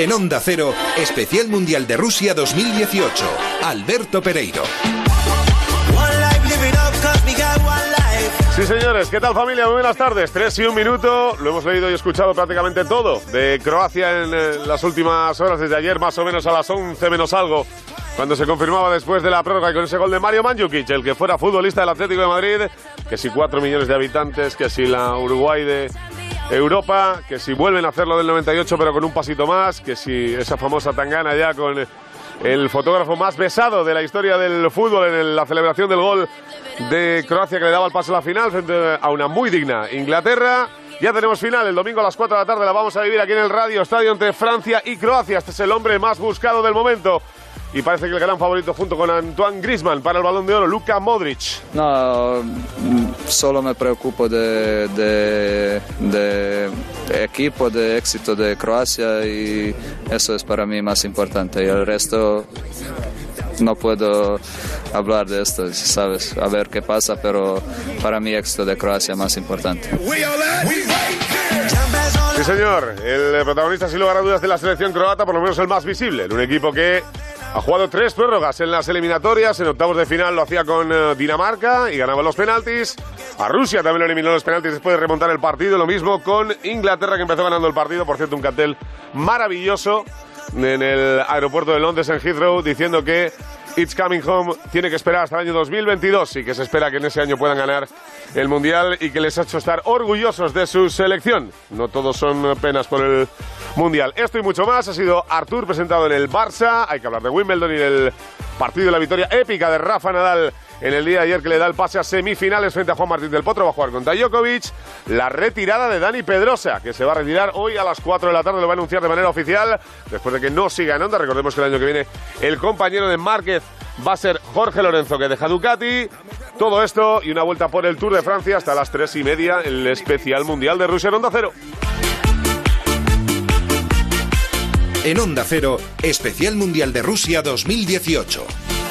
En Onda Cero, especial Mundial de Rusia 2018. Alberto Pereiro. Sí, señores, ¿qué tal, familia? Muy buenas tardes. 3 y 1 minuto. Lo hemos leído y escuchado prácticamente todo de Croacia en las últimas horas, desde ayer más o menos a las 11 menos algo, cuando se confirmaba después de la prórroga y con ese gol de Mario Mandžukić, el que fuera futbolista del Atlético de Madrid, que si 4 millones de habitantes, que si la Uruguay de Europa, que si vuelven a hacerlo del 98 pero con un pasito más, que si esa famosa tangana ya con el fotógrafo más besado de la historia del fútbol en la celebración del gol de Croacia que le daba el paso a la final frente a una muy digna Inglaterra. Ya tenemos final, el domingo a las 4 de la tarde la vamos a vivir aquí en el Radio Estadio entre Francia y Croacia. Este es el hombre más buscado del momento y parece que el gran favorito junto con Antoine Griezmann para el Balón de Oro, Luka Modric. No, solo me preocupo de equipo, de éxito de Croacia y eso es para mí más importante. Y el resto no puedo hablar de esto, ¿sabes? A ver qué pasa, pero para mí éxito de Croacia es más importante. Sí, señor, el protagonista sin lugar a dudas de la selección croata, por lo menos el más visible, en un equipo que ha jugado 3 prórrogas en las eliminatorias. En octavos de final lo hacía con Dinamarca y ganaba los penaltis. A Rusia también lo eliminó los penaltis después de remontar el partido. Lo mismo con Inglaterra, que empezó ganando el partido. Por cierto, un cartel maravilloso en el aeropuerto de Londres, en Heathrow, diciendo que It's Coming Home tiene que esperar hasta el año 2022 y que se espera que en ese año puedan ganar el Mundial y que les ha hecho estar orgullosos de su selección. No todos son penas por el Mundial. Esto y mucho más ha sido Artur presentado en el Barça. Hay que hablar de Wimbledon y del partido de la victoria épica de Rafa Nadal en el día de ayer, que le da el pase a semifinales frente a Juan Martín del Potro. Va a jugar contra Djokovic. La retirada de Dani Pedrosa, que se va a retirar hoy a las 4 de la tarde. Lo va a anunciar de manera oficial después de que no siga en Onda. Recordemos que el año que viene el compañero de Márquez va a ser Jorge Lorenzo, que deja Ducati. Todo esto y una vuelta por el Tour de Francia hasta las 3:30, el especial Mundial de Rusia en Onda Cero. En Onda Cero, especial Mundial de Rusia 2018.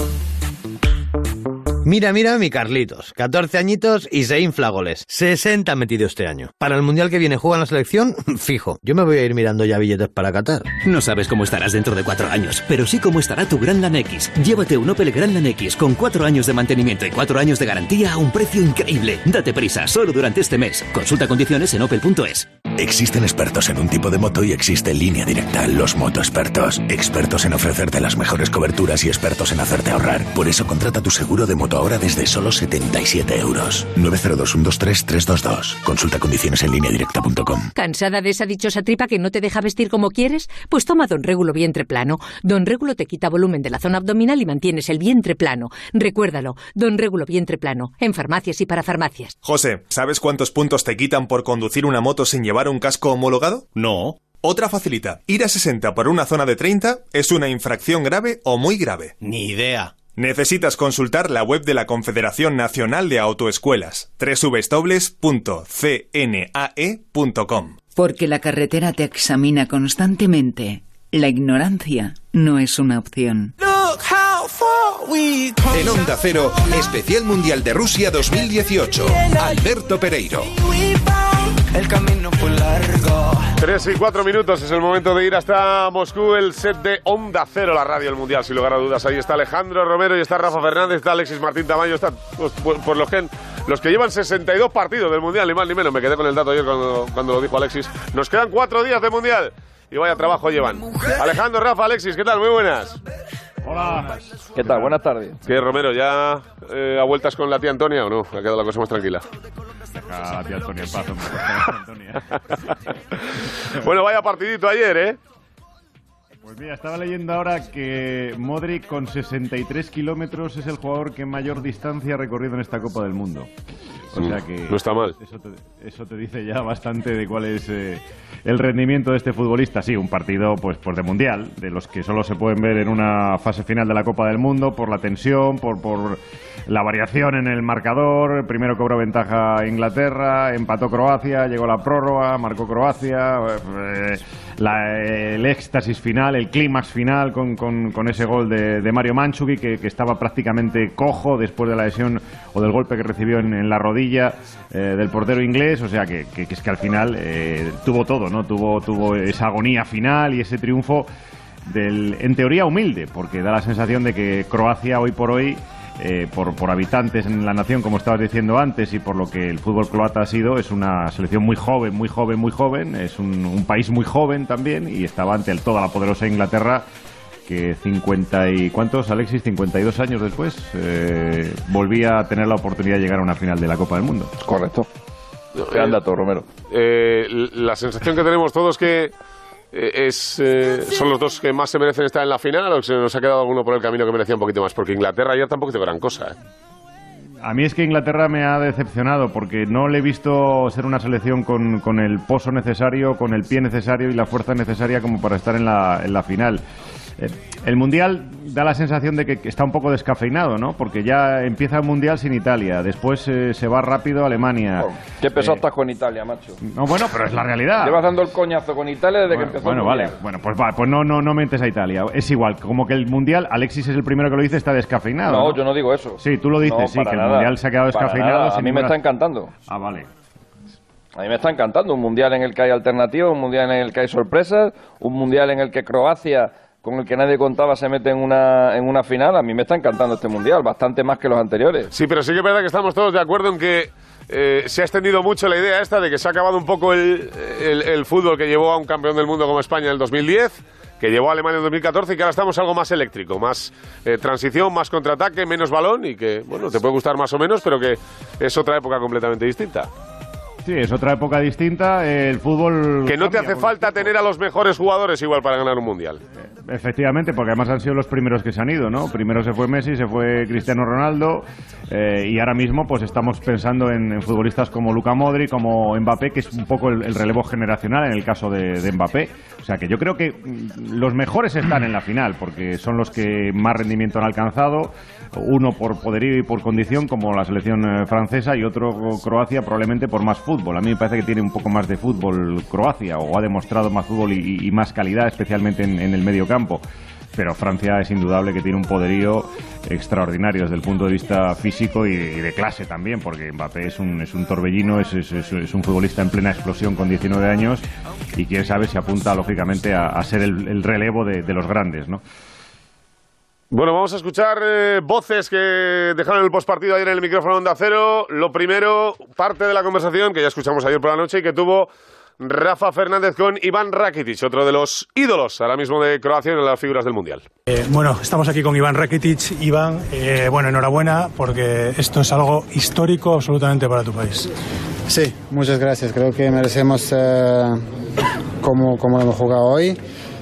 Mira mi Carlitos, 14 añitos y se infla goles. 60 metido este año. Para el Mundial que viene juega en la selección, fijo. Yo me voy a ir mirando ya billetes para Qatar. No sabes cómo estarás dentro de 4 años, pero sí cómo estará tu Grandland X. Llévate un Opel Grandland X con 4 años de mantenimiento y 4 años de garantía a un precio increíble. Date prisa, solo durante este mes. Consulta condiciones en opel.es. Existen expertos en un tipo de moto y existe Línea Directa, los motoexpertos. Expertos en ofrecerte las mejores coberturas y expertos en hacerte ahorrar. Por eso contrata tu seguro de moto ahora desde solo 77 euros. 902-123-322. Consulta condiciones en lineadirecta.com. ¿Cansada de esa dichosa tripa que no te deja vestir como quieres? Pues toma Don Régulo Vientre Plano. Don Régulo te quita volumen de la zona abdominal y mantienes el vientre plano. Recuérdalo, Don Régulo Vientre Plano. En farmacias y para farmacias. José, ¿sabes cuántos puntos te quitan por conducir una moto sin llevar un casco homologado? No. Otra facilita. Ir a 60 por una zona de 30 es una infracción grave o muy grave. Ni idea. Necesitas consultar la web de la Confederación Nacional de Autoescuelas, www.cnae.com. Porque la carretera te examina constantemente. La ignorancia no es una opción. En Onda Cero, especial Mundial de Rusia 2018. Alberto Pereiro. El camino fue largo. 3 y 4 minutos, es el momento de ir hasta Moscú, el set de Onda Cero, la radio del Mundial, sin lugar a dudas. Ahí está Alejandro Romero y está Rafa Fernández, está Alexis Martín Tamayo, está por los que llevan 62 partidos del Mundial, ni más ni menos. Me quedé con el dato ayer cuando lo dijo Alexis. Nos quedan 4 días de Mundial y vaya trabajo llevan. Alejandro, Rafa, Alexis, ¿qué tal? Muy buenas. Hola. ¿Qué tal? Buenas tardes. ¿Qué, Romero, ya a vueltas con la tía Antonia o no? Ha quedado la cosa más tranquila. Deja a la tía Antonia en paz, hombre. Bueno, vaya partidito ayer, ¿eh? Pues mira, estaba leyendo ahora que Modric con 63 kilómetros es el jugador que mayor distancia ha recorrido en esta Copa del Mundo. O sea que no está mal. Eso te dice ya bastante de cuál es el rendimiento de este futbolista. Sí, un partido pues de mundial, de los que solo se pueden ver en una fase final de la Copa del Mundo por la tensión, por la variación en el marcador. Primero cobró ventaja Inglaterra, empató Croacia, llegó la prórroga, marcó Croacia, el éxtasis final, el clímax final con ese gol de Mario Mandžukić que estaba prácticamente cojo después de la lesión o del golpe que recibió en la rodilla. rodilla del portero inglés, o sea que es que al final tuvo todo, ¿no? Tuvo esa agonía final y ese triunfo en teoría humilde, porque da la sensación de que Croacia hoy por hoy, por habitantes en la nación, como estabas diciendo antes, y por lo que el fútbol croata ha sido, es una selección muy joven, es un país muy joven también, y estaba ante toda la poderosa Inglaterra, que 50 y... ¿cuántos, Alexis? 52 años después volvía a tener la oportunidad de llegar a una final de la Copa del Mundo. Correcto. Gran dato, Romero. La sensación que tenemos todos que son los dos que más se merecen estar en la final, o que se nos ha quedado alguno por el camino que merecía un poquito más, porque Inglaterra ayer tampoco hizo gran cosa, A mí es que Inglaterra me ha decepcionado, porque no le he visto ser una selección con el pozo necesario, con el pie necesario y la fuerza necesaria como para estar en la final. El Mundial da la sensación de que está un poco descafeinado, ¿no? Porque ya empieza el Mundial sin Italia, después se va rápido a Alemania. Qué pesado estás con Italia, macho. No, bueno, pero es la realidad. Llevas dando el coñazo con Italia desde que empezó el Mundial. Bueno, pues no mentes a Italia. Es igual, como que el Mundial, Alexis es el primero que lo dice, está descafeinado. No, yo no digo eso. Sí, tú lo dices, sí, que el Mundial se ha quedado descafeinado. A mí me está encantando. Ah, vale. A mí me está encantando un Mundial en el que hay alternativas, un Mundial en el que hay sorpresas, un Mundial en el que Croacia, con el que nadie contaba, se mete en una final. A mí me está encantando este Mundial, bastante más que los anteriores. Sí, pero sí que es verdad que estamos todos de acuerdo en que se ha extendido mucho la idea esta de que se ha acabado un poco el fútbol que llevó a un campeón del mundo como España en el 2010, que llevó a Alemania en 2014, y que ahora estamos algo más eléctrico, más transición, más contraataque, menos balón, y que, bueno, te puede gustar más o menos, pero que es otra época completamente distinta. Sí, es otra época distinta. El fútbol... Que no te hace falta tener a los mejores jugadores igual para ganar un Mundial. Efectivamente, porque además han sido los primeros que se han ido, ¿no? Primero se fue Messi, se fue Cristiano Ronaldo, y ahora mismo pues estamos pensando en futbolistas como Luka Modric, como Mbappé, que es un poco el relevo generacional en el caso de Mbappé. O sea que yo creo que los mejores están en la final, porque son los que más rendimiento han alcanzado, uno por poderío y por condición, como la selección francesa, y otro Croacia probablemente por más fútbol. A mí me parece que tiene un poco más de fútbol Croacia, o ha demostrado más fútbol y más calidad, especialmente en el medio campo. Pero Francia es indudable que tiene un poderío extraordinario desde el punto de vista físico y de clase también, porque Mbappé es un torbellino, es un futbolista en plena explosión con 19 años, y quién sabe si apunta lógicamente a ser el relevo de los grandes, ¿no? Bueno, vamos a escuchar voces que dejaron el postpartido ayer en el micrófono de Onda Cero. Lo primero, parte de la conversación que ya escuchamos ayer por la noche y que tuvo Rafa Fernández con Iván Rakitic, otro de los ídolos ahora mismo de Croacia en las figuras del Mundial. Bueno, estamos aquí con Iván Rakitic. Iván, bueno, enhorabuena, porque esto es algo histórico absolutamente para tu país. Sí, muchas gracias. Creo que merecemos como lo hemos jugado hoy.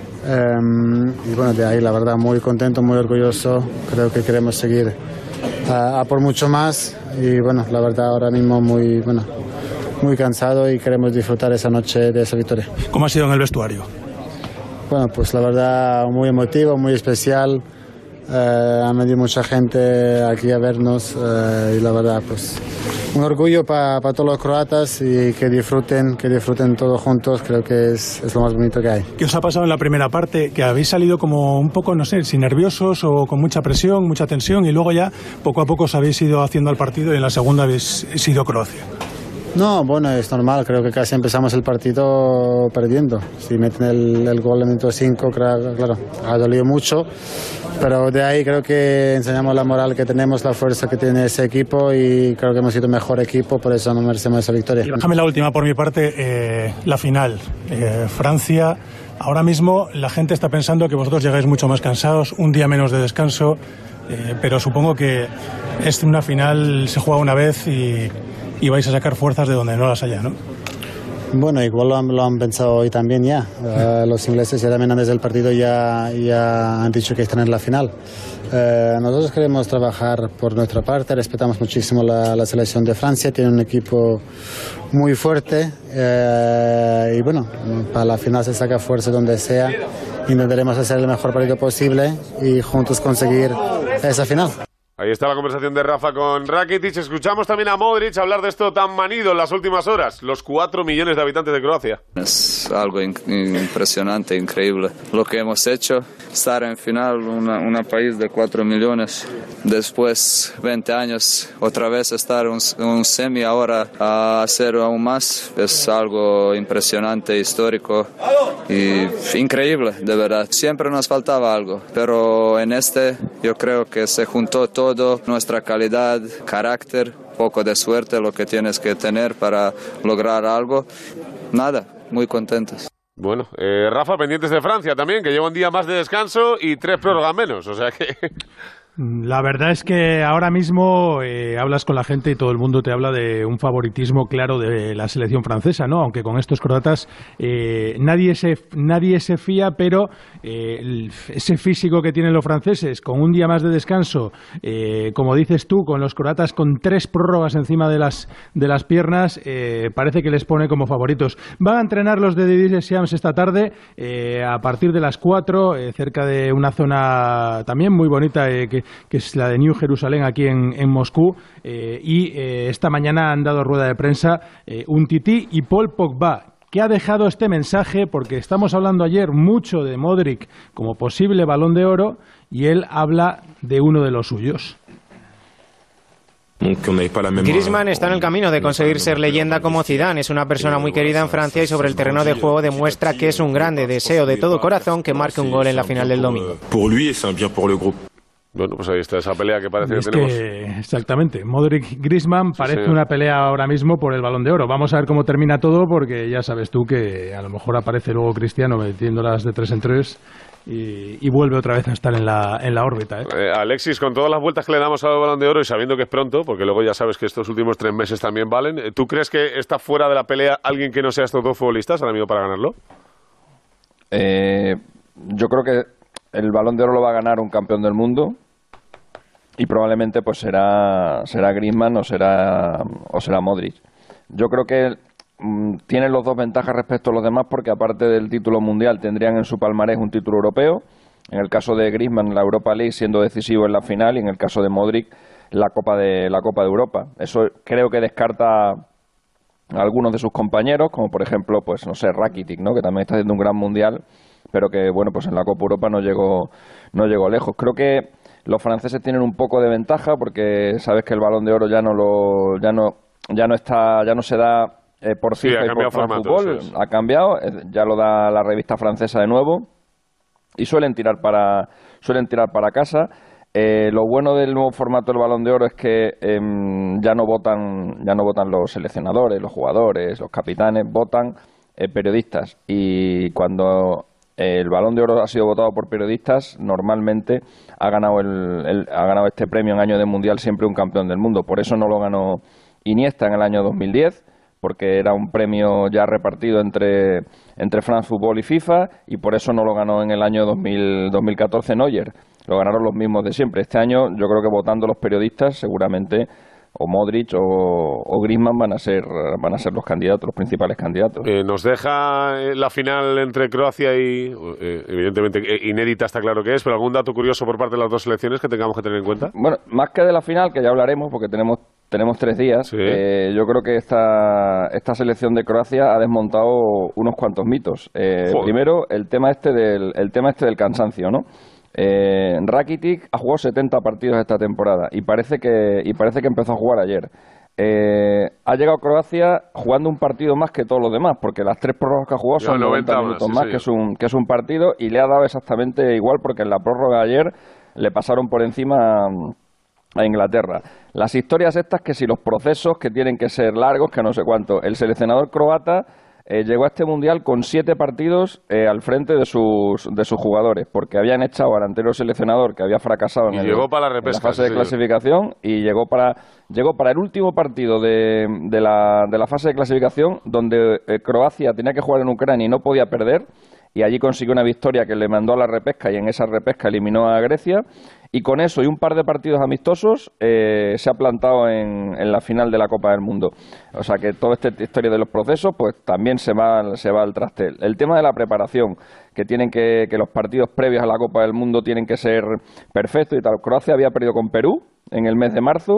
Y bueno, de ahí la verdad muy contento, muy orgulloso. Creo que queremos seguir a por mucho más, y bueno, la verdad ahora mismo muy cansado, y queremos disfrutar esa noche de esa victoria. ¿Cómo ha sido en el vestuario? Bueno, pues la verdad muy emotivo, muy especial. Ha venido mucha gente aquí a vernos, y la verdad pues un orgullo para todos los croatas, y que disfruten todos juntos. Creo que es lo más bonito que hay. ¿Qué os ha pasado en la primera parte? Que habéis salido como un poco, no sé, si nerviosos o con mucha presión, mucha tensión, y luego ya poco a poco os habéis ido haciendo al partido, y en la segunda habéis sido Croacia. No, bueno, es normal. Creo que casi empezamos el partido perdiendo. Si meten el gol en el minuto 5, claro, ha dolido mucho. Pero de ahí creo que enseñamos la moral que tenemos, la fuerza que tiene ese equipo, y creo que hemos sido mejor equipo, por eso nos merecemos esa victoria. Y déjame la última por mi parte, la final. Francia, ahora mismo la gente está pensando que vosotros llegáis mucho más cansados, un día menos de descanso, pero supongo que es una final, se juega una vez y vais a sacar fuerzas de donde no las haya, ¿no? Bueno, igual lo han pensado hoy también ya. Los ingleses ya también desde el partido ya han dicho que están en la final. Nosotros queremos trabajar por nuestra parte, respetamos muchísimo la selección de Francia, tiene un equipo muy fuerte, y bueno, para la final se saca fuerza donde sea. Intentaremos hacer el mejor partido posible y juntos conseguir esa final. Ahí está la conversación de Rafa con Rakitic. Escuchamos también a Modric hablar de esto tan manido en las últimas horas. Los 4 millones de habitantes de Croacia. Es algo impresionante, increíble. Lo que hemos hecho, estar en final, un país de 4 millones. Después, 20 años, otra vez estar en un semi, ahora a hacer aún más. Es algo impresionante, histórico y increíble, de verdad. Siempre nos faltaba algo, pero en yo creo que se juntó todo. Nuestra calidad, carácter, poco de suerte, lo que tienes que tener para lograr algo. Nada, muy contentos. Bueno, Rafa, pendientes de Francia también, que lleva un día más de descanso y 3 prórrogas menos, o sea que... La verdad es que ahora mismo hablas con la gente y todo el mundo te habla de un favoritismo claro de la selección francesa, ¿no? Aunque con estos croatas nadie se fía, pero ese físico que tienen los franceses, con un día más de descanso, como dices tú, con los croatas con 3 prórrogas encima de las piernas, parece que les pone como favoritos. Van a entrenar los de Didier Deschamps esta tarde a partir de las 4, cerca de una zona también muy bonita que es la de New Jerusalén, aquí en Moscú, y esta mañana han dado rueda de prensa Umtiti y Paul Pogba, que ha dejado este mensaje, porque estamos hablando ayer mucho de Modric como posible Balón de Oro, y él habla de uno de los suyos. Griezmann está en el camino de conseguir ser leyenda como Zidane. Es una persona muy querida en Francia y sobre el terreno de juego demuestra que es un grande. Deseo de todo corazón que marque un gol en la final del domingo. Bueno, pues ahí está esa pelea que parece que tenemos. Exactamente. Modric-Griezmann parece una pelea ahora mismo por el Balón de Oro. Vamos a ver cómo termina todo, porque ya sabes tú que a lo mejor aparece luego Cristiano metiéndolas de 3 en 3 y vuelve otra vez a estar en la órbita. Alexis, con todas las vueltas que le damos al Balón de Oro y sabiendo que es pronto, porque luego ya sabes que estos últimos 3 meses también valen, ¿tú crees que está fuera de la pelea alguien que no sea estos 2 futbolistas ahora mismo para ganarlo? Yo creo que el Balón de Oro lo va a ganar un campeón del mundo y probablemente pues será Griezmann o será Modric. Yo creo que tienen los 2 ventajas respecto a los demás, porque aparte del título mundial tendrían en su palmarés un título europeo. En el caso de Griezmann, la Europa League siendo decisivo en la final, y en el caso de Modric, la Copa de Europa. Eso creo que descarta a algunos de sus compañeros, como por ejemplo, pues no sé, Rakitic, ¿no? Que también está haciendo un gran mundial, pero que bueno, pues en la Copa Europa no llegó lejos. Creo que los franceses tienen un poco de ventaja, porque sabes que el Balón de Oro ya no se da por FIFA y por France Football. Ha cambiado, ya lo da la revista francesa de nuevo, y suelen tirar para casa. Lo bueno del nuevo formato del Balón de Oro es que ya no votan los seleccionadores, los jugadores, los capitanes, votan periodistas, y cuando el Balón de Oro ha sido votado por periodistas, normalmente ha ganado este premio en año de mundial siempre un campeón del mundo. Por eso no lo ganó Iniesta en el año 2010, porque era un premio ya repartido entre France Football y FIFA, y por eso no lo ganó en el año 2014 Neuer. Lo ganaron los mismos de siempre. Este año yo creo que votando los periodistas, seguramente o Modric o Griezmann van a ser los candidatos, los principales candidatos. Nos deja la final entre Croacia y, evidentemente, inédita está claro que es, pero algún dato curioso por parte de las 2 selecciones que tengamos que tener en cuenta. Bueno, más que de la final, que ya hablaremos, porque tenemos 3 días, sí. Yo creo que esta selección de Croacia ha desmontado unos cuantos mitos. Primero, el tema este del cansancio, ¿no? Rakitic ha jugado 70 partidos esta temporada y parece que empezó a jugar ayer. Ha llegado a Croacia jugando un partido más que todos los demás, porque las 3 prórrogas que ha jugado son 90 minutos más, que es un partido, y le ha dado exactamente igual, porque en la prórroga ayer le pasaron por encima a Inglaterra. Las historias estas, que si los procesos que tienen que ser largos, que no sé cuánto. El seleccionador croata llegó a este mundial con 7 partidos al frente de sus jugadores, porque habían echado al anterior seleccionador, que había fracasado en la fase de clasificación, y llegó para el último partido de la fase de clasificación, donde Croacia tenía que jugar en Ucrania y no podía perder, y allí consiguió una victoria que le mandó a la repesca, y en esa repesca eliminó a Grecia, y con eso y un par de partidos amistosos se ha plantado en la final de la Copa del Mundo. O sea que toda esta historia de los procesos pues también se va al traste. El tema de la preparación, que los partidos previos a la Copa del Mundo tienen que ser perfectos y tal. Croacia había perdido con Perú en el mes de marzo.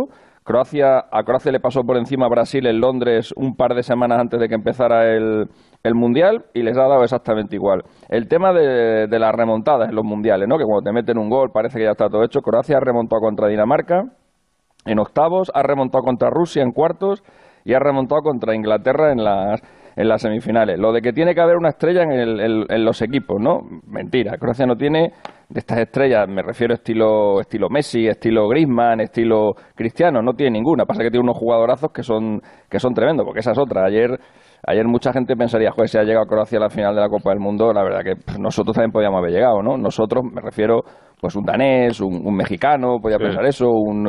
A Croacia le pasó por encima a Brasil en Londres un par de semanas antes de que empezara el Mundial y les ha dado exactamente igual. El tema de las remontadas en los Mundiales, ¿no? Que cuando te meten un gol parece que ya está todo hecho. Croacia ha remontado contra Dinamarca en octavos, ha remontado contra Rusia en cuartos y ha remontado contra Inglaterra en las semifinales. Lo de que tiene que haber una estrella en los equipos, ¿no? Mentira, Croacia no tiene de estas estrellas, me refiero estilo Messi, estilo Griezmann, estilo Cristiano, no tiene ninguna. Pasa que tiene unos jugadorazos que son tremendos, porque esa es otra. Ayer mucha gente pensaría, joder, si ha llegado Croacia a la final de la Copa del Mundo, la verdad que nosotros también podíamos haber llegado, ¿no? Nosotros, me refiero, pues un danés, un mexicano, podía pensar eso,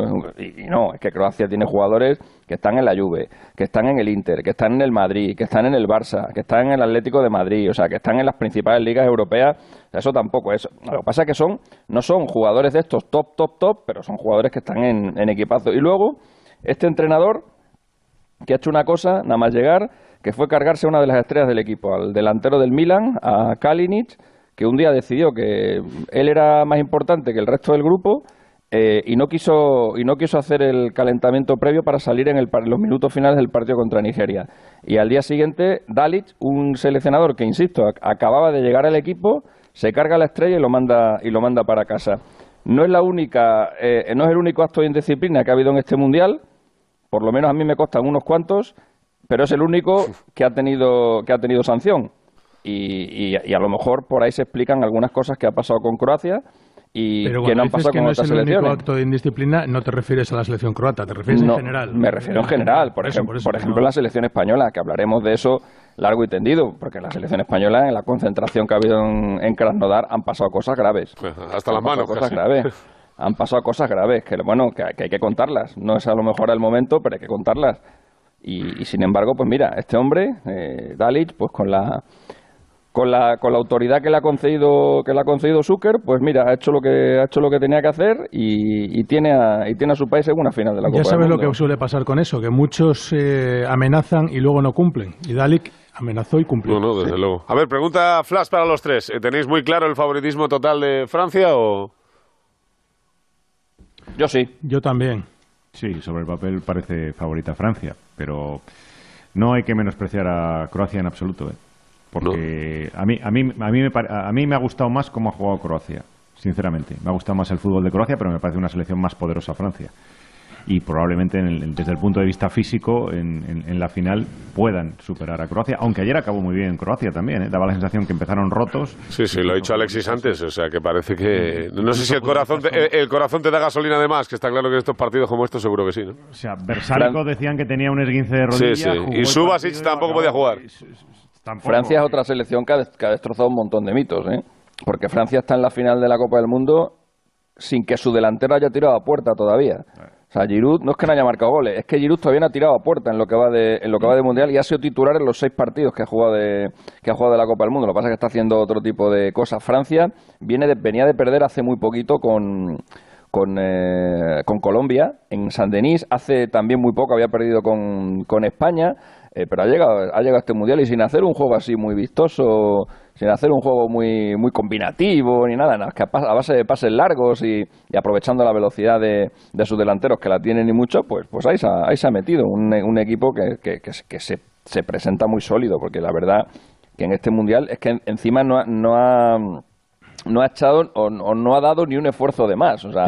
y no, es que Croacia tiene jugadores que están en la Juve, que están en el Inter, que están en el Madrid, que están en el Barça, que están en el Atlético de Madrid, o sea, que están en las principales ligas europeas. Eso tampoco es. Lo que pasa es que no son jugadores de estos top, pero son jugadores que están en equipazo. Y luego, este entrenador que ha hecho una cosa, nada más llegar, que fue cargarse a una de las estrellas del equipo, al delantero del Milan, a Kalinic, que un día decidió que él era más importante que el resto del grupo y no quiso hacer el calentamiento previo para salir en los minutos finales del partido contra Nigeria. Y al día siguiente, Dalic, un seleccionador que, insisto, acababa de llegar al equipo, se carga a la estrella y lo manda para casa. No es el único acto de indisciplina que ha habido en este Mundial, por lo menos a mí me constan unos cuantos, pero es el único que ha tenido sanción. Y a lo mejor por ahí se explican algunas cosas que ha pasado con Croacia y pero que no han pasado con otras selecciones. Pero cuando dices que no es el único acto de indisciplina, no te refieres a la selección croata, te refieres en general. Me refiero en general. Por ejemplo, la selección española, que hablaremos de eso largo y tendido, porque en la selección española, en la concentración que ha habido en Krasnodar, han pasado cosas graves. Hasta las manos. Cosas graves. Han pasado cosas graves, que hay que contarlas. No es a lo mejor el momento, pero hay que contarlas. Y sin embargo, pues mira, este hombre, Dalic, pues con la autoridad que le ha concedido Zucker, pues mira, ha hecho lo que tenía que hacer y tiene a su país en una final de la Copa del Mundo. Ya sabes lo que suele pasar con eso, que muchos amenazan y luego no cumplen. Y Dalic amenazó y cumplió. No, desde luego. A ver, pregunta flash para los tres. ¿Tenéis muy claro el favoritismo total de Francia o...? Yo sí. Yo también. Sí, sobre el papel parece favorita Francia, pero no hay que menospreciar a Croacia en absoluto, porque no. a mí me ha gustado más cómo ha jugado Croacia, sinceramente. Me ha gustado más el fútbol de Croacia, pero me parece una selección más poderosa Francia. Y probablemente desde el punto de vista físico en la final puedan superar a Croacia, aunque ayer acabó muy bien Croacia también, daba la sensación que empezaron rotos. Sí, lo ha dicho Alexis antes, o sea que parece que... No sé si el corazón te da gasolina de más, que está claro que en estos partidos como estos seguro que sí, ¿no? O sea, Bersálico decían que tenía un esguince de rodilla. Sí. Y Subasic tampoco podía jugar. Francia es otra selección que ha destrozado un montón de mitos, porque Francia está en la final de la Copa del Mundo sin que su delantero haya tirado a puerta todavía. O sea, Giroud no es que no haya marcado goles, es que Giroud todavía no ha tirado a puerta en lo que va de Mundial y ha sido titular en los 6 partidos que ha jugado de la Copa del Mundo. Lo que pasa es que está haciendo otro tipo de cosas. Francia venía de perder hace muy poquito con Colombia en Saint-Denis. Hace también muy poco había perdido con España, pero ha llegado a este Mundial y sin hacer un juego así muy vistoso, sin hacer un juego muy combinativo ni nada, que a base de pases largos y aprovechando la velocidad de sus delanteros, que la tienen y mucho, pues ahí se ha metido un equipo que se presenta muy sólido, porque la verdad que en este Mundial es que encima no ha echado o no ha dado ni un esfuerzo de más. O sea,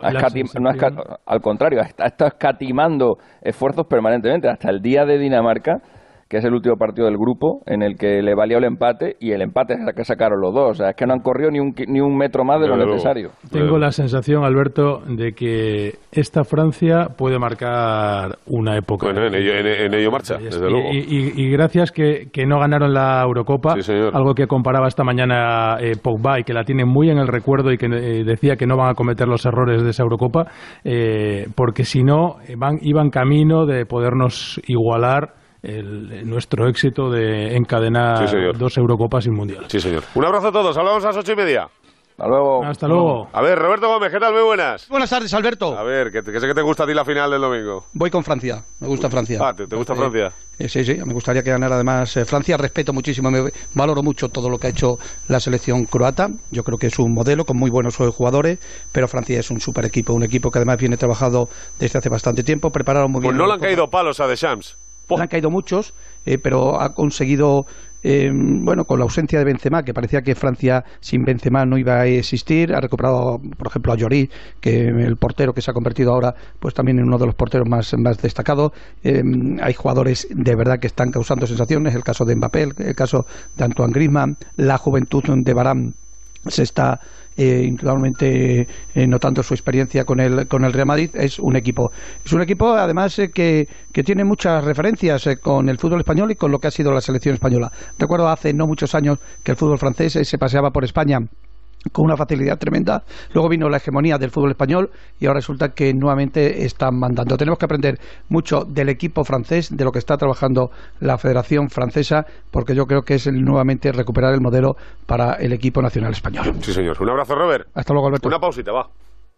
al contrario, ha estado escatimando esfuerzos permanentemente hasta el día de Dinamarca, que es el último partido del grupo en el que le valió el empate, y el empate es el que sacaron los dos. O sea, es que no han corrido ni un metro más de lo necesario. Tengo la sensación, Alberto, de que esta Francia puede marcar una época. Bueno, en ello marcha, desde luego. Y gracias que no ganaron la Eurocopa, sí, algo que comparaba esta mañana Pogba, y que la tiene muy en el recuerdo, y que decía que no van a cometer los errores de esa Eurocopa, porque si no, iban camino de podernos igualar nuestro éxito de encadenar 2 Eurocopas y un Mundial. Sí, señor. Un abrazo a todos. Hablamos a las 8:30. Hasta luego. Hasta luego. A ver, Roberto Gómez, ¿qué tal? Muy buenas. Buenas tardes, Alberto. A ver, que sé que te gusta a ti la final del domingo. Voy con Francia, me gusta Francia. Ah, ¿te gusta Francia? Sí, me gustaría que ganara además Francia. Respeto muchísimo, valoro mucho todo lo que ha hecho la selección croata. Yo creo que es un modelo con muy buenos jugadores, pero Francia es un super equipo, un equipo que además viene trabajado desde hace bastante tiempo, prepararon muy bien. Pues no le han caído palos a Deschamps. Le han caído muchos, pero ha conseguido... con la ausencia de Benzema, que parecía que Francia sin Benzema no iba a existir, ha recuperado, por ejemplo, a Lloris, que el portero que se ha convertido ahora pues también en uno de los porteros más destacados. Hay jugadores de verdad que están causando sensaciones, el caso de Mbappé, el caso de Antoine Griezmann, la juventud de Varane se está indudablemente notando su experiencia con el Real Madrid. Es un equipo además que tiene muchas referencias con el fútbol español y con lo que ha sido la selección española. Recuerdo hace no muchos años que el fútbol francés se paseaba por España con una facilidad tremenda. Luego vino la hegemonía del fútbol español y ahora resulta que nuevamente están mandando. Tenemos que aprender mucho del equipo francés, de lo que está trabajando la Federación Francesa, porque yo creo que es nuevamente recuperar el modelo para el equipo nacional español. Sí, señor. Un abrazo, Robert. Hasta luego, Alberto. Una pausita, va.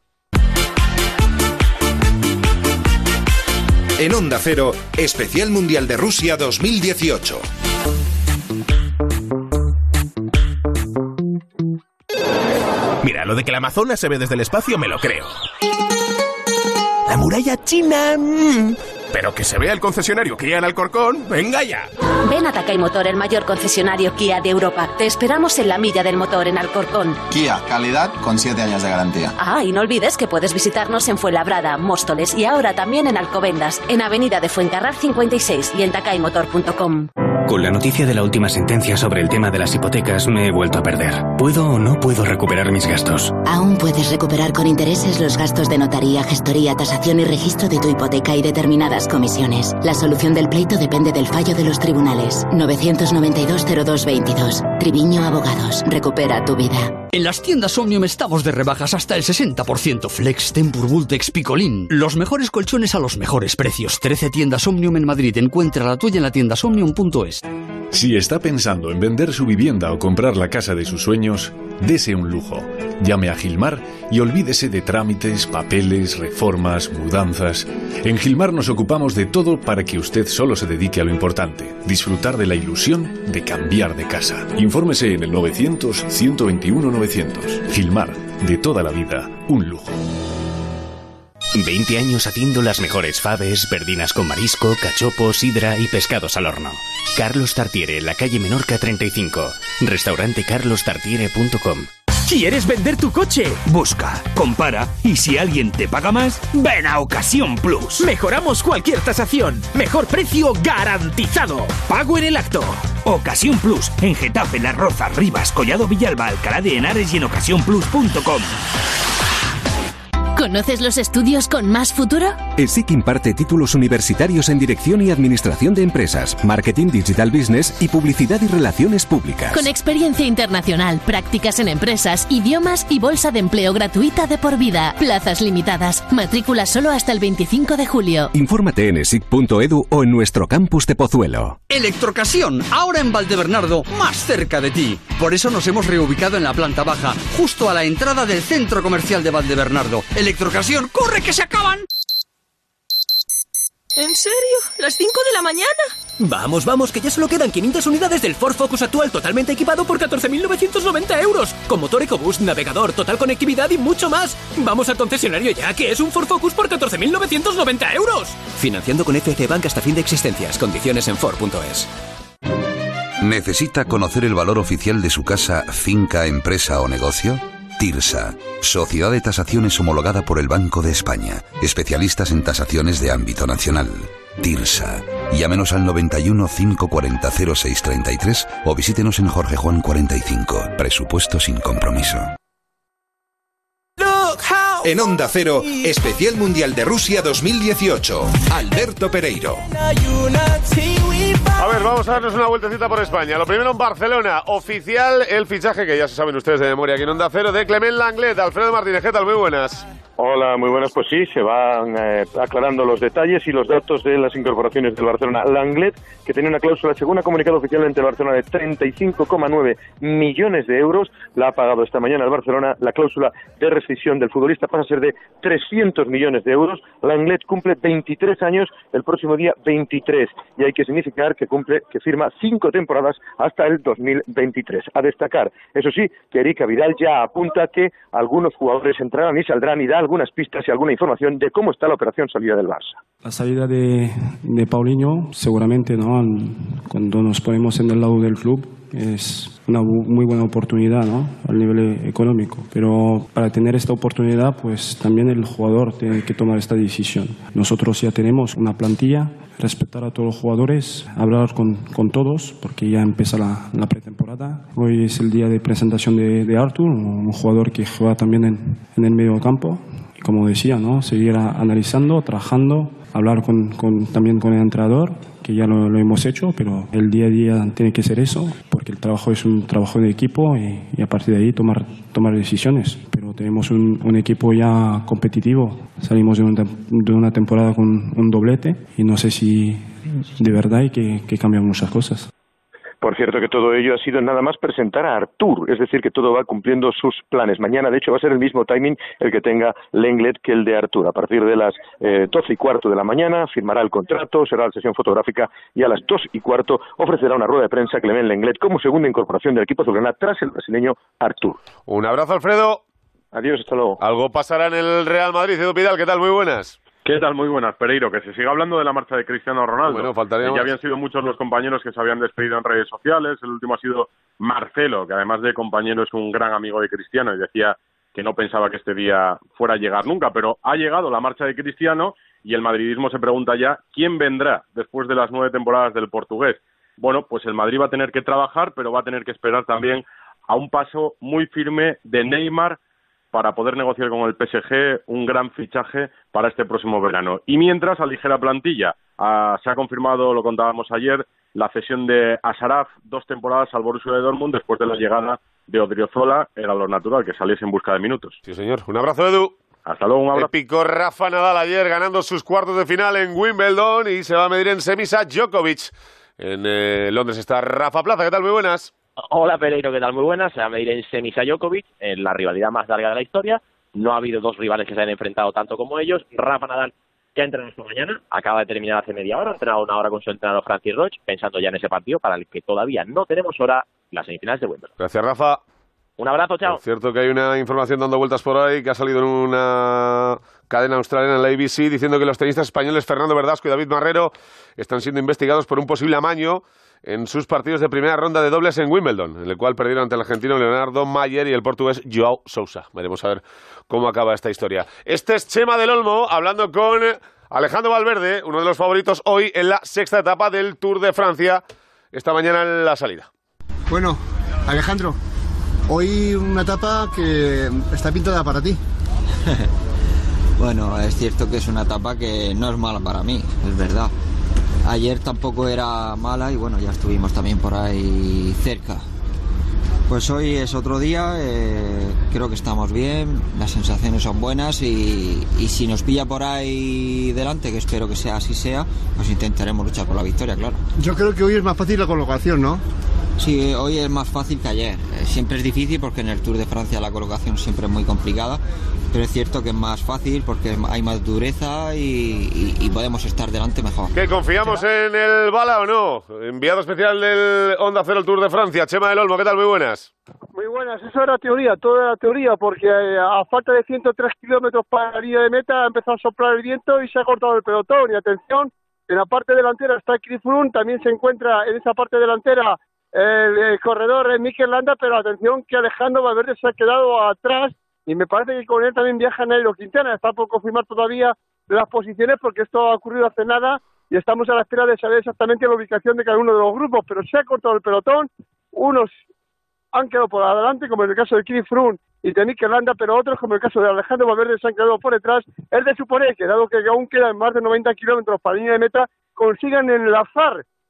En Onda Cero, Especial Mundial de Rusia 2018. Mira, lo de que el Amazonas se ve desde el espacio me lo creo. La muralla china... Pero que se vea el concesionario Kia en Alcorcón, venga ya. Ven a Takay Motor, el mayor concesionario Kia de Europa. Te esperamos en la Milla del Motor en Alcorcón. Kia, calidad con 7 años de garantía. Ah, y no olvides que puedes visitarnos en Fuenlabrada, Móstoles y ahora también en Alcobendas, en Avenida de Fuencarral 56 y en takaymotor.com. Con la noticia de la última sentencia sobre el tema de las hipotecas me he vuelto a perder. ¿Puedo o no puedo recuperar mis gastos? Aún puedes recuperar con intereses los gastos de notaría, gestoría, tasación y registro de tu hipoteca y determinadas comisiones. La solución del pleito depende del fallo de los tribunales. 992-0222. Triviño Abogados. Recupera tu vida. En las tiendas Omnium estamos de rebajas hasta el 60%. Flex, Tempur, Vultex, Picolín. Los mejores colchones a los mejores precios. 13 tiendas Omnium en Madrid. Encuentra la tuya en la tienda omnium.es. Si está pensando en vender su vivienda o comprar la casa de sus sueños, dese un lujo. Llame a Gilmar y olvídese de trámites, papeles, reformas, mudanzas. En Gilmar nos ocupamos de todo para que usted solo se dedique a lo importante, disfrutar de la ilusión de cambiar de casa. Infórmese en el 900-121-900. Gilmar, de toda la vida, un lujo. 20 años haciendo las mejores faves, verdinas con marisco, cachopo, sidra y pescados al horno. Carlos Tartiere, en la calle Menorca 35. Restaurante carlostartiere.com. ¿Quieres vender tu coche? Busca, compara y si alguien te paga más, ven a Ocasión Plus. Mejoramos cualquier tasación. Mejor precio garantizado. Pago en el acto. Ocasión Plus. En Getafe, Las Rozas, Rivas, Collado Villalba, Alcalá de Henares y en ocasiónplus.com. ¿Conoces los estudios con más futuro? ESIC imparte títulos universitarios en Dirección y Administración de Empresas, Marketing Digital Business y Publicidad y Relaciones Públicas. Con experiencia internacional, prácticas en empresas, idiomas y bolsa de empleo gratuita de por vida. Plazas limitadas. Matrícula solo hasta el 25 de julio. Infórmate en esic.edu o en nuestro campus de Pozuelo. Electrocasión, ahora en Valdebernardo, más cerca de ti. Por eso nos hemos reubicado en la planta baja, justo a la entrada del centro comercial de Valdebernardo. Electrocasión, ¡corre que se acaban! ¿En serio? ¿Las 5 de la mañana? Vamos, vamos, que ya solo quedan 500 unidades del Ford Focus actual totalmente equipado por 14.990 euros. Con motor EcoBoost, navegador, total conectividad y mucho más. Vamos al concesionario ya, que es un Ford Focus por 14.990 euros. Financiando con FC Bank hasta fin de existencias. Condiciones en Ford.es. ¿Necesita conocer el valor oficial de su casa, finca, empresa o negocio? TIRSA, Sociedad de Tasaciones homologada por el Banco de España, especialistas en tasaciones de ámbito nacional. TIRSA. Llámenos al 91 540 0633 o visítenos en Jorge Juan 45. Presupuesto sin compromiso. En Onda Cero, Especial Mundial de Rusia 2018. Alberto Pereiro. A ver, vamos a darnos una vueltecita por España. Lo primero en Barcelona, oficial el fichaje, que ya se saben ustedes de memoria aquí en Onda Cero, de Clement Lenglet. Alfredo Martínez, ¿qué tal? Muy buenas. Hola, muy buenas. Pues sí, se van aclarando los detalles y los datos de las incorporaciones del Barcelona. Lenglet, que tenía una cláusula, según ha comunicado oficialmente el Barcelona, de 35,9 millones de euros, la ha pagado esta mañana el Barcelona. La cláusula de rescisión del futbolista pasa a ser de 300 millones de euros. Lenglet cumple 23 años el próximo día 23 y hay que significar que firma 5 temporadas hasta el 2023. A destacar, eso sí, que Erika Vidal ya apunta que algunos jugadores entrarán y saldrán y da algunas pistas y alguna información de cómo está la operación salida del Barça. La salida de Paulinho, seguramente, ¿no? Cuando nos ponemos en el lado del club, es una muy buena oportunidad, ¿no? A nivel económico, pero para tener esta oportunidad, pues también el jugador tiene que tomar esta decisión. Nosotros ya tenemos una plantilla, respetar a todos los jugadores, hablar con todos, porque ya empieza la pretemporada. Hoy es el día de presentación de Artur, un jugador que juega también en el medio campo. Y como decía, ¿no? Seguir analizando, trabajando, hablar también con el entrenador, que ya lo hemos hecho, pero el día a día tiene que ser eso, porque el trabajo es un trabajo de equipo y a partir de ahí tomar decisiones. Pero tenemos un equipo ya competitivo, salimos de una temporada con un doblete y no sé si de verdad hay que cambiar muchas cosas. Por cierto que todo ello ha sido nada más presentar a Artur, es decir, que todo va cumpliendo sus planes. Mañana, de hecho, va a ser el mismo timing el que tenga Lenglet que el de Artur. A partir de las 12:15 de la mañana firmará el contrato, será la sesión fotográfica y a las 2:15 ofrecerá una rueda de prensa Clement Lenglet como segunda incorporación del equipo azulgrana tras el brasileño Artur. Un abrazo, Alfredo. Adiós, hasta luego. Algo pasará en el Real Madrid. Edu Pidal, ¿qué tal? Muy buenas. ¿Qué tal? Muy buenas, Pereiro. Que se siga hablando de la marcha de Cristiano Ronaldo. Bueno, faltaría Ya más. habían sido muchos los compañeros que se habían despedido en redes sociales. El último ha sido Marcelo, que además de compañero es un gran amigo de Cristiano y decía que no pensaba que este día fuera a llegar nunca. Pero ha llegado la marcha de Cristiano y el madridismo se pregunta ya ¿quién vendrá después de las 9 temporadas del portugués? Bueno, pues el Madrid va a tener que trabajar, pero va a tener que esperar también a un paso muy firme de Neymar para poder negociar con el PSG un gran fichaje para este próximo verano. Y mientras, a ligera plantilla, se ha confirmado, lo contábamos ayer, la cesión de Ashraf 2 temporadas al Borussia de Dortmund después de la llegada de Odriozola. Era lo natural que saliese en busca de minutos. Sí, señor. Un abrazo, Edu. Hasta luego, un abrazo. Épico Rafa Nadal ayer ganando sus cuartos de final en Wimbledon y se va a medir en semis a Djokovic. En Londres está Rafa Plaza. ¿Qué tal? Muy buenas. Hola Pereiro, ¿qué tal? Muy buenas. Se va a medir en semis a Djokovic, en la rivalidad más larga de la historia. No ha habido dos rivales que se hayan enfrentado tanto como ellos. Rafa Nadal, que ha entrenado esta mañana, acaba de terminar hace media hora, ha entrenado una hora con su entrenador Francis Roche, pensando ya en ese partido para el que todavía no tenemos hora, las semifinales de Wimbledon. Gracias, Rafa. Un abrazo, chao. Es cierto que hay una información dando vueltas por ahí que ha salido en una cadena australiana en la ABC diciendo que los tenistas españoles Fernando Verdasco y David Marrero están siendo investigados por un posible amaño en sus partidos de primera ronda de dobles en Wimbledon, en el cual perdieron ante el argentino Leonardo Mayer y el portugués Joao Sousa. Veremos a ver cómo acaba esta historia. Este es Chema del Olmo hablando con Alejandro Valverde, uno de los favoritos hoy en la sexta etapa del Tour de Francia, esta mañana en la salida. Bueno, Alejandro, hoy una etapa que está pintada para ti. Bueno, es cierto que es una etapa que no es mala para mí, es verdad. Ayer tampoco era mala y bueno, ya estuvimos también por ahí cerca. Pues hoy es otro día, creo que estamos bien, las sensaciones son buenas y si nos pilla por ahí delante, que espero que así sea, pues intentaremos luchar por la victoria, claro. Yo creo que hoy es más fácil la colocación, ¿no? Sí, hoy es más fácil que ayer. Siempre es difícil porque en el Tour de Francia la colocación siempre es muy complicada, pero es cierto que es más fácil porque hay más dureza y podemos estar delante mejor. ¿Qué, confiamos en el Bala o no? Enviado especial del Onda Cero el Tour de Francia, Chema del Olmo, ¿qué tal? Muy buenas. Muy buenas, eso era teoría, toda la teoría, porque a falta de 103 kilómetros para la línea de meta ha empezado a soplar el viento y se ha cortado el pelotón. Y atención, en la parte delantera está Chris Froome, también se encuentra en esa parte delantera el corredor Mikel Landa, pero atención que Alejandro Valverde se ha quedado atrás y me parece que con él también viaja Nairo Quintana. Está por confirmar todavía las posiciones porque esto ha ocurrido hace nada y estamos a la espera de saber exactamente la ubicación de cada uno de los grupos, pero se ha cortado el pelotón, unos han quedado por adelante, como en el caso de Chris Froome y de Mikel Landa, pero otros, como el caso de Alejandro Valverde, se han quedado por detrás. Es de suponer que, dado que aún quedan más de 90 kilómetros para la línea de meta, consigan enlazar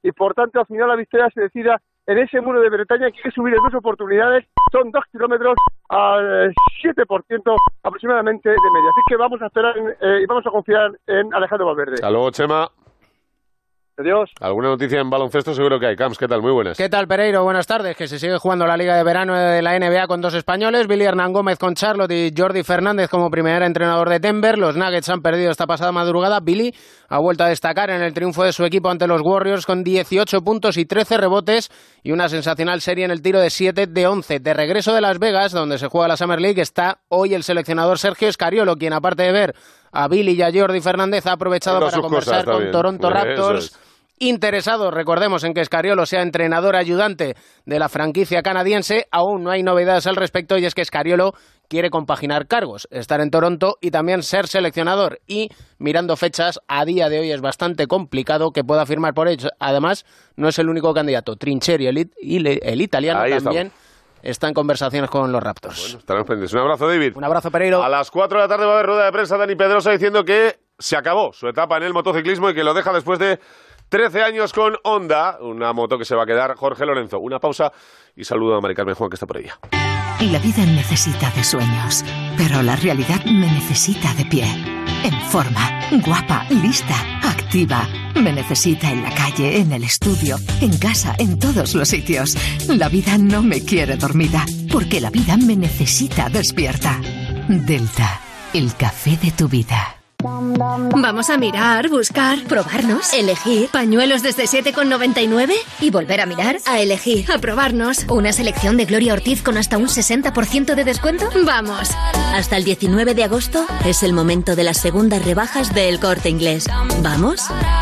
y por tanto al final la victoria se decida en ese Muro de Bretaña, que hay que subir en 2 oportunidades, son 2 kilómetros al 7% aproximadamente de media. Así que vamos a esperar y vamos a confiar en Alejandro Valverde. Hasta luego, Chema. Adiós. ¿Alguna noticia en baloncesto? Seguro que hay. Camps, ¿qué tal? Muy buenas. ¿Qué tal, Pereiro? Buenas tardes. Que se sigue jugando la Liga de Verano de la NBA con 2 españoles, Billy Hernán Gómez con Charlotte y Jordi Fernández como primer entrenador de Denver. Los Nuggets han perdido esta pasada madrugada. Billy ha vuelto a destacar en el triunfo de su equipo ante los Warriors con 18 puntos y 13 rebotes y una sensacional serie en el tiro de 7 de 11. De regreso de Las Vegas, donde se juega la Summer League, está hoy el seleccionador Sergio Scariolo, quien aparte de ver a Billy y a Jordi Fernández ha aprovechado para conversar con Toronto Raptors. Interesado, recordemos, en que Scariolo sea entrenador ayudante de la franquicia canadiense. Aún no hay novedades al respecto y es que Scariolo quiere compaginar cargos, estar en Toronto y también ser seleccionador. Y mirando fechas, a día de hoy es bastante complicado que pueda firmar por ellos. Además, no es el único candidato. Trincheri, el italiano, ahí también está en conversaciones con los Raptors. Bueno, estaremos pendientes. Un abrazo, David. Un abrazo, Pereiro. A las 4 de la tarde va a haber rueda de prensa Dani Pedrosa diciendo que se acabó su etapa en el motociclismo y que lo deja después de 13 años con Honda, una moto que se va a quedar Jorge Lorenzo. Una pausa y saludo a Mari Carmen Juan, que está por ella. La vida necesita de sueños, pero la realidad me necesita de pie. En forma, guapa, lista, activa. Me necesita en la calle, en el estudio, en casa, en todos los sitios. La vida no me quiere dormida, porque la vida me necesita despierta. Delta, el café de tu vida. Vamos a mirar, buscar, probarnos, elegir. Pañuelos desde 7,99 y volver a mirar, a elegir, a probarnos. Una selección de Gloria Ortiz con hasta un 60% de descuento. ¡Vamos! Hasta el 19 de agosto es el momento de las segundas rebajas de El Corte Inglés. ¿Vamos?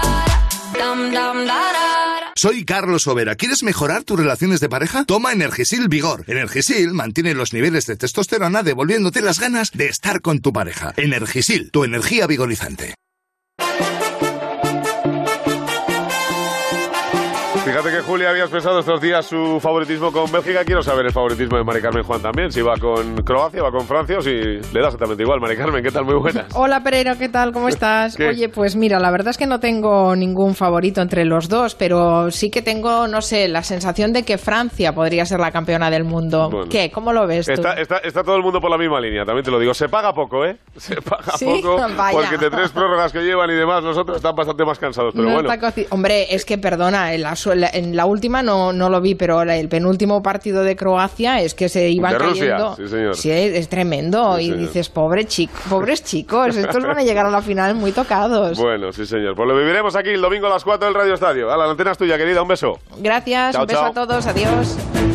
Soy Carlos Overa. ¿Quieres mejorar tus relaciones de pareja? Toma Energisil Vigor. Energisil mantiene los niveles de testosterona devolviéndote las ganas de estar con tu pareja. Energisil, tu energía vigorizante. Fíjate que Julia había expresado estos días su favoritismo con Bélgica. Quiero saber el favoritismo de Mari Carmen Juan también. Si va con Croacia, va con Francia o si le da exactamente igual. Mari Carmen, ¿qué tal? Muy buenas. Hola, Pereiro, ¿qué tal? ¿Cómo estás? ¿Qué? Oye, pues mira, la verdad es que no tengo ningún favorito entre los dos, pero sí que tengo, no sé, la sensación de que Francia podría ser la campeona del mundo. Bueno, ¿qué? ¿Cómo lo ves tú? Está todo el mundo por la misma línea, también te lo digo. Se paga poco, ¿eh? Se paga poco. Vaya. Porque de 3 prórrogas que llevan y demás, nosotros están bastante más cansados, pero no bueno. Hombre, es que, perdona, en la última no lo vi, pero el penúltimo partido de Croacia es que se iban de Rusia, cayendo. sí, señor. Sí, es tremendo. Sí, y señor. dices, pobres chicos, estos van a llegar a la final muy tocados. Bueno, sí, señor. Pues lo viviremos aquí el domingo a las 4 del Radio Estadio. A la antena es tuya, querida. Un beso. Gracias, Chao, un beso chao. a todos, adiós.